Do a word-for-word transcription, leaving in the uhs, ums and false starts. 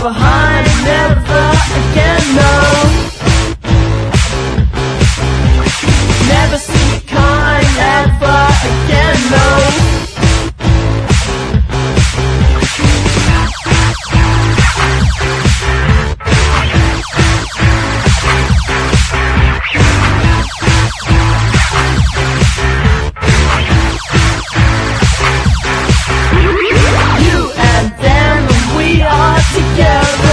behind, never again, no. Never see kind, ever again, no. You and them, and we are together.